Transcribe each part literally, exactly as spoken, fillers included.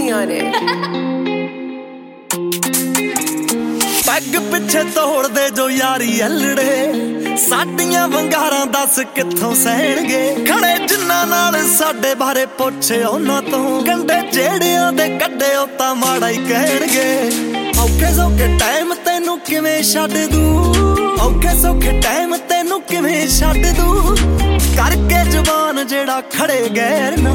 on it. Peg ਪਿੱਛੇ ਤੋੜਦੇ ਜੋ ਯਾਰੀ ਐਲੜੇ ਸਾਡੀਆਂ ਵੰਗਾਰਾਂ ਦੱਸ ਕਿੱਥੋਂ ਸਹਿਣਗੇ ਖੜੇ ਜਿੰਨਾਂ ਨਾਲ ਸਾਡੇ ਬਾਰੇ ਪੁੱਛੇ ਉਹਨਾਂ ਤੋਂ ਕੰਡੇ ਜਿਹੜਿਆਂ ਦੇ ਕੱਢੇ ਉਹ ਤਾਂ ਮਾੜਾ ਹੀ ਕਹਿਣਗੇ ਔਖੇ ਸੌਖੇ ਟਾਈਮ ਤੈਨੂੰ ਕਿਵੇਂ ਛੱਡ ਦੂੰ ਔਖੇ ਸੌਖੇ ਟਾਈਮ ਤੈਨੂੰ ਕਿਵੇਂ ਛੱਡ ਦੂੰ ਕਰਕੇ ਜ਼ੁਬਾਨ ਜਿਹੜਾ ਖੜੇ ਗੈਰ ਨਾ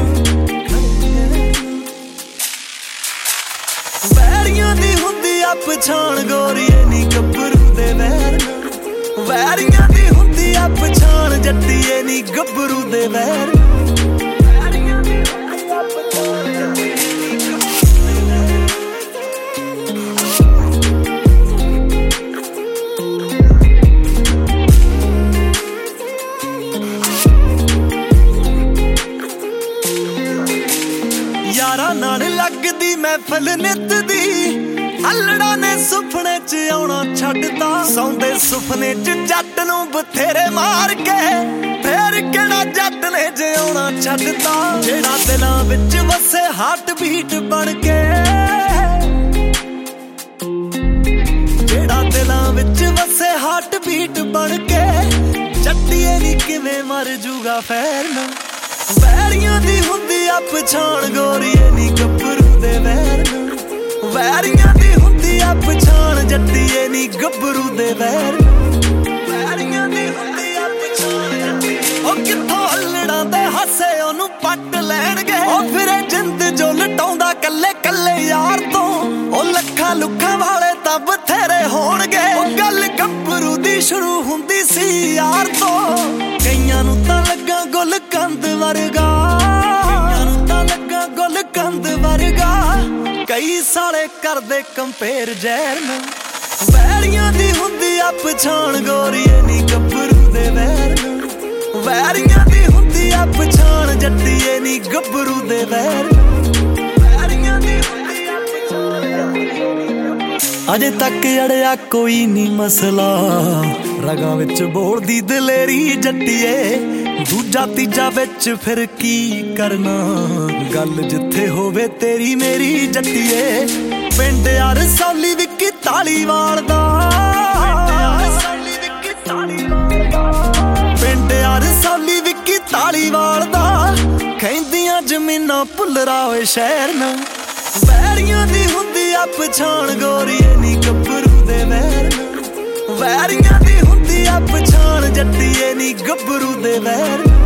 ਵੈਰੀਆਂ ਦੀ ਹੁੰਦੀ ਆ ਪਛਾਣ ਗੋਰੀਏ ਨੀ ਗੱਭਰੂ ਦੇ ਵੈਰ ਨਾ ਵੈਰੀਆਂ ਦੀ ਹੁੰਦੀ ਆ ਪਛਾਣ ਜੱਟੀਏ ਨੀ ਗੱਭਰੂ ਦੇ ਵੈਰ ਵੈਰੀਆਂ ਦੀ ਹੁੰਦੀ ਆ ਪਛਾਣ ਜੱਟੀਏ ਨੀ ਗੱਭਰੂ ਦੇ ਵੈਰ ਯਾਰਾਂ ਨਾਲ ਲੱਗਦੀ ਮਹਿਫਲ ਨਿੱਤ ਦੀ ਅਲੜਾ ਨੇ ਸੁਪਨੇ ਚ ਆਉਣਾ ਛੱਡਤਾ ਸੌਂਦੇ ਸੁਪਨੇ ਚ ਜੱਟ ਨੂੰ ਬਥੇਰੇ ਮਾਰ ਕੇ ਫੇਰ ਕਿਹੜਾ ਜੱਟ ਨੇ ਜਿਉਣਾ ਛੱਡਤਾ ਜਿਹੜਾ ਦਿਲਾਂ ਵਿੱਚ ਵਸੇ ਹਾਰਟ ਬੀਟ ਬਣ ਕੇ ਜਿਹੜਾ ਦਿਲਾਂ ਵਿੱਚ ਵਸੇ ਹਾਰਟ ਬੀਟ ਬਣ ਕੇ ਜੱਟੀਏ ਨੀ ਕਿਵੇਂ ਮਰ ਜੂਗਾ ਫੇਰ ਨਾ ਵੈਰੀਆਂ ਦੀ ਹੁੰਦੀ ਆ ਪਛਾਣ ਗੋਰੀਏ ਨੀ ਗੱਭਰੂ ਦੇ ਵੈਰ ਨਾ ਵੈਰੀਆਂ ਦੀ ਹੁੰਦੀ ਆ ਪਛਾਣ ਜੱਟੀਏ ਨੀ ਗੱਭਰੂ ਦੇ ਵੈਰ ਵੈਰੀਆਂ ਦੀ ਹੁੰਦੀ ਆ ਪਛਾਣ ਜੱਟੀਏ ਉਹ ਕਿੱਥੋਂ ਹੱਲੜਾਂ ਦੇ ਹਾਸੇ ਉਹਨੂੰ ਪੱਟ ਲੈਣਗੇ ਉਹ ਫਿਰੇ ਜਿੰਦ ਜੋ ਲਟਾਉਂਦਾ ਕੱਲੇ ਕੱਲੇ ਯਾਰ ਤੋਂ ਉਹ ਲੱਖਾਂ ਲੁੱਖਾਂ ਵਾਲੇ ਤਾਂ ਬਥੇਰੇ ਹੋਣਗੇ ਉਹ ਗੱਲ ਗੱਭਰੂ ਦੀ ਸ਼ੁਰੂ ਹੁੰਦੀ ਸੀ ਯਾਰ ਤੋਂ ਕਈਆਂ ਨੂੰ ਤਾਂ ਲੱਗਾ ਗੁੱਲ ਕੰਦ ਵਰਗਾ ਕਈਆਂ ਨੂੰ ਤਾਂ ਲੱਗਾ ਗੁੱਲ ਕੰਦ ਵਰਗਾ ਕਈ ਸਾਲੇ ਕਰਦੇ ਕੰਪੇਅਰ ਜ਼ਹਿਰ ਨਾਲ ਵੈਰੀਆਂ ਦੀ ਹੁੰਦੀ ਆ ਪਛਾਣ ਗੋਰੀਏ ਨੀ ਗੱਭਰੂ ਦੇ ਵੈਰ ਨਾਲ ਵੈਰੀਆਂ ਦੀ ਹੁੰਦੀ ਆ ਪਛਾਣ ਜੱਟੀਏ ਨੀ ਗੱਭਰੂ ਦੇ ਵੈਰ ਵੈਰੀਆਂ ਦੀ ਹੁੰਦੀ ਆ ਪਛਾਣ ਅਜੇ ਤੱਕ ਅੜਿਆ ਕੋਈ ਨੀ ਮਸਲਾ ਰਗਾਂ ਵਿੱਚ ਬੋਲਦੀ ਦਲੇਰੀ ਜੱਟੀਏ ਦੂਜਾ ਤੀਜਾ ਵਿੱਚ ਫਿਰ ਕੀ ਕਰਨਾ ਗੱਲ ਜਿੱਥੇ ਹੋਵੇ ਤੇਰੀ ਮੇਰੀ ਜੱਟੀਏ ਪਿੰਡ ਯਾਰ ਸੌਲੀ ਵਿੱਕੀ ਧਾਲੀਵਾਲ ਦਾ ਪਿੰਡ ਯਾਰ ਸੌਲੀ ਵਿੱਕੀ ਧਾਲੀਵਾਲ ਦਾ ਕਹਿੰਦੀਆਂ ਜ਼ਮੀਨਾਂ ਭੁੱਲਰਾ ਹੋਏ ਸ਼ਹਿਰ ਨਾ ਵੈਰੀਆਂ ਦੀ ਹੁੰਦੀ ਆ ਪਛਾਣ ਗੋਰੀਏ ਨੀ ਗੱਭਰੂ ਦੇ ਵੈਰ ਨਾ ਵੈਰੀਆਂ ਦੀ ਹੁੰਦੀ ਆ ਪਛਾਣ ਜੱਟੀਏ ਨੀ ਗੱਭਰੂ ਦੇ ਵੈਰ